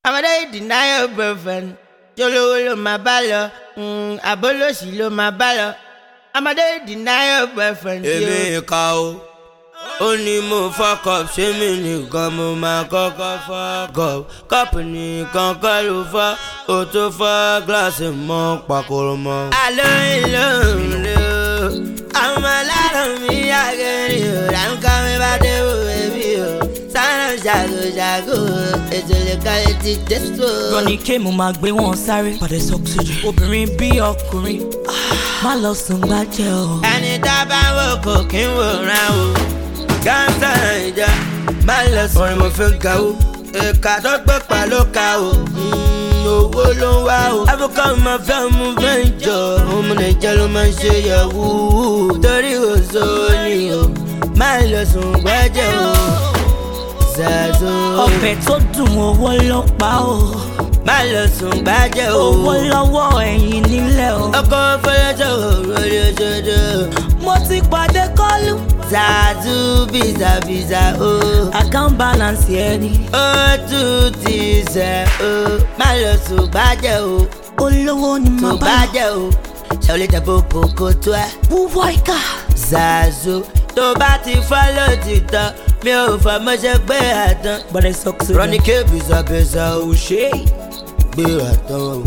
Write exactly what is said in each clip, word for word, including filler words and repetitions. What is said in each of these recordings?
Ọmọdé deny your boyfriend. Jolówó ló máa bá lọ. Àbólòsì ló máa bá lọ. Ọmọdé deny your boyfriend. Èmi ìka o, ó ní mo fuck up, ṣé mi nìkan mo máa kọ́kọ́ fuck up. Kọ́pù nìkan kọ́ ló fọ́, ó tó fọ́ gíláàsì mọ́ pàkóró mọ́. Àlọ́ ìlú ìlú, àwọn alárùn mi àgẹ̀rì o, ránkà mi bá dé wò ẹbí o. Sáná ṣàgò ṣàgò, ètò lè kárí ti tẹ́sítò. Rọ́ní ké mo máa gbé wọn sáré, pàdé sọ́kùsìdì. Obìnrin bí ọkùnrin, má lọ sùn gbájẹ́ o. Ẹni tá a bá wò kò kí ń wòran o. Gánsá ìjà má lọ sùn. Orin mo fi ga o, ìka tó gbé pa ló ka o. Owó ló ń wá o. Áfíríkà máa fẹ́ mú fẹ́ǹjọ, ọmọ Nàìjíríà ló máa ń ṣe yahoo. Torí òṣò ni o, má lọ sùn gbájẹ́ o. Zazo. Ọbẹ̀ tó dùn owó ló pa o. Má lọ sùn gbájẹ́ o. Owó lọ́wọ́ ẹ̀yìn nílẹ̀ o. Ọkọ̀ fọlọ́jọ́ òròlé òṣòdò. Mo ti pàdé kọ́lù. Zazu biza biza o. Account balance ẹni. Ó tún ti sẹ̀ o. Má lọ sùn gbájẹ́ o. Olówó ni mo Sùn bá. gbájẹ́ o. Ṣé o lè jẹ́ boko kó tó ẹ? Wúwọ́ ìka. Zazu tó bá ti fọ́lọ́ ti tán, mi ò fọ́ mọ́ṣẹ́ gbé àtàn. Pàdé sọ́kùsìdì. Rọ́ní ké biza biza o. Ṣé gbé àtàn o?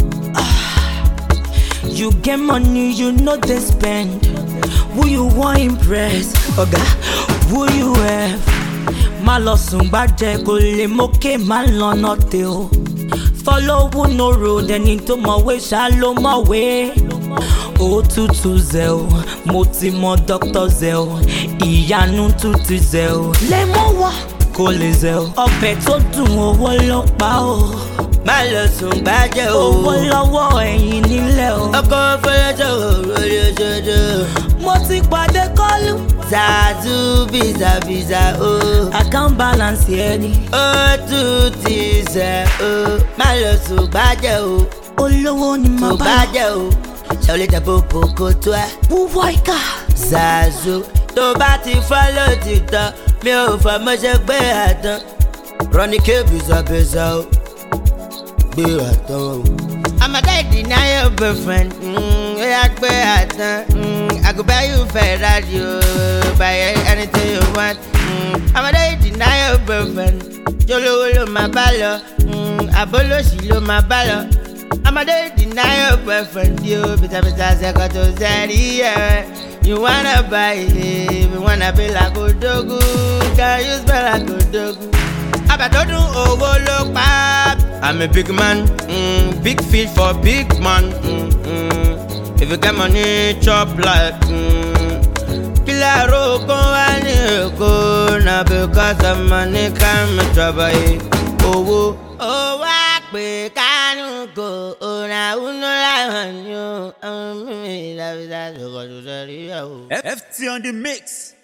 You get money, you know they spend. Who you want impress? Oga, who you have? Má lọ sùn gbájẹ́ kò lè mókè má lọ nọ́tẹ̀ o. Follow who no road, ẹni tó mọ̀wé ṣá ló mọ̀wé. Òtútù zẹ̀ o, mo ti mọ Doctor zẹ̀ o. Ìyanu tún ti zẹ̀ o. Lè mọ́ wá kò lè zẹ̀ o. Ọbẹ̀ tó dùn owó ló pa o. Má lọ sùn gbájẹ́ o. Owó lọ́wọ́ ẹ̀yìn nílẹ̀ o. Ọkọ̀ fọlọ́jọ́ òròlé òṣòdò. Mo ti pàdé kọ́lù. Zazu biza biza o. Account balance ẹni. Ó tún ti sẹ̀ o. Má lọ sùn gbájẹ́ o. Olówó ni mo Sùn bá. gbájẹ́ o. Ṣé o lè jẹ́ boko kó tó ẹ? Wúwọ́ ìka. Zazu tó bá ti fọ́lọ́ ti tán, mi ò fọ́ mọ́ṣẹ́ gbé àtàn. Rọ́ní ké biza biza o. Gbé àtàn o. Ọmọdé deny your boyfriend. Ó yá gbé àtàn. I go buy you Ferrari o. Buy anything you want. Ọmọdé deny your boyfriend. Jolówó ló máa bá lọ. Àbólòsì ló máa bá lọ. Ọmọdé deny your boyfriend. Yo, bita bita sẹ́kọ̀ tó sẹ́rí ẹ̀. You wanna buy it, you wanna be like Odogu. Can you spell like Odogu? Ọbẹ̀ tó dùn owó ló pa. I'm a big man, mm, big fish for big man. Mm, mm. If you get money, chop like. Mm. Kílárò kan wá ní Èkó, na because of money can me trouble yìí. Owó. Owó àpè kánú kò, ọ̀nà àwùjọ láwọn ni ó. Ọmọ mi ìlàbíjà sọ̀kọ̀ tó sẹ́rí ẹ̀ o. F T on the mix.